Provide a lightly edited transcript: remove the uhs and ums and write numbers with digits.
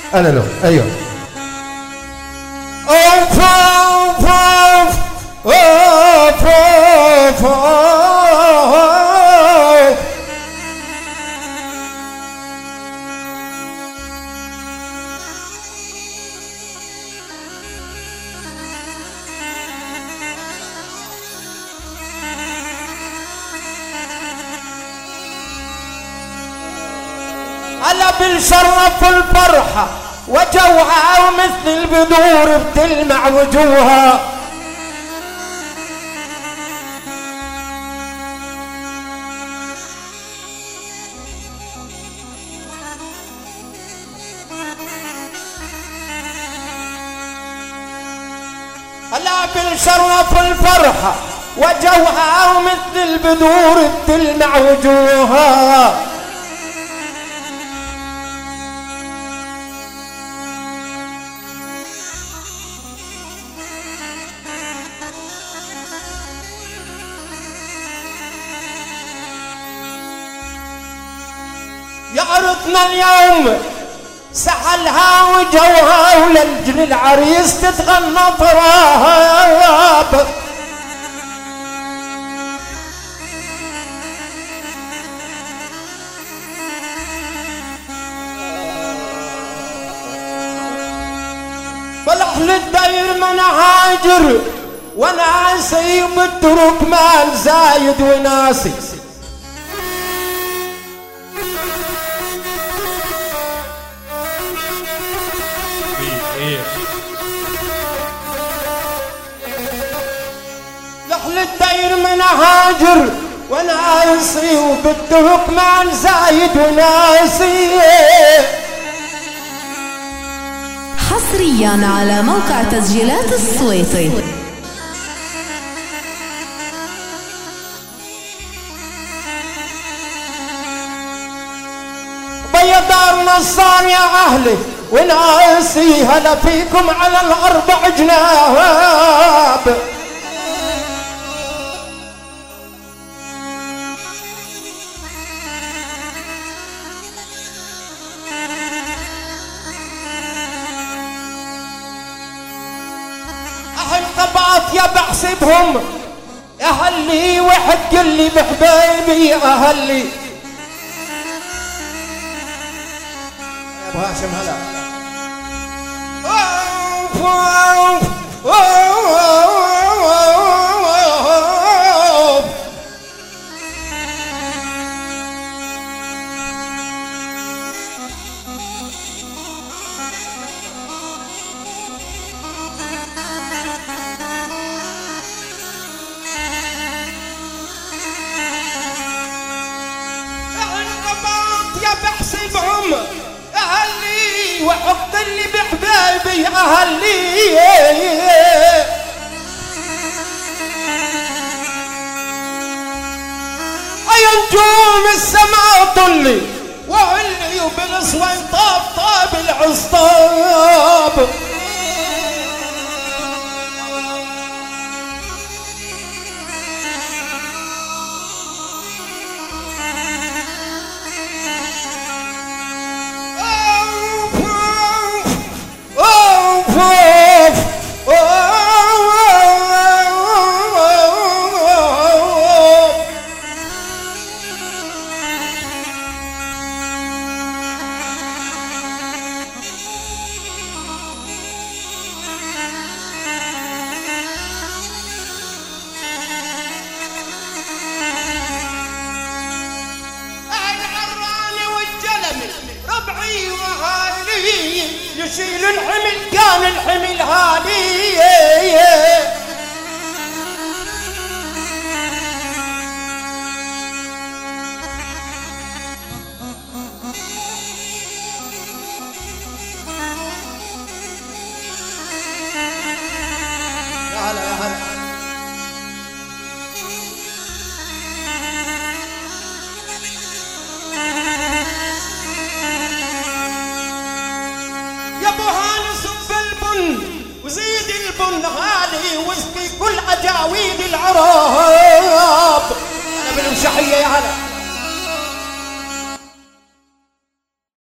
انا لو ايوه اوف اوف اوف اوف اوف هلا بالشرف والفرحة وجوها ومثل البذور بتلمع وجوها. هلا بالشرف والفرحة وجوها ومثل البذور بتلمع وجوها. يعرضنا اليوم سحلها وجوها وللجل العريس تتغنى طراب. بلحل الدير من هاجر وناسي بالترك مال زايد وناسي. لحل الدير من هاجر وناسي وبالترك مال زايد وناسي. حصريا على موقع تسجيلات السويطي. بيدار نصار يا اهلي وناسي هلا فيكم على الاربع جناب. اهل قباط يا بحسبهم اهلي وحق اللي بحبايبي اهلي. ابو هاشم هلا يا بحسبهم اهلي وحط اللي بحبايبي اهلي. يا نجوم السماء طلي وعلي وبالصوين طاب طاب العصطاب. ربعي وهالي يشيل الحمل كان الحمل هالي. يا هلا يا هلا يا ابو هاني صب البن وزيد البن غالي واسقي كل اجاويد العرب. انا بالمشحيه يا هلا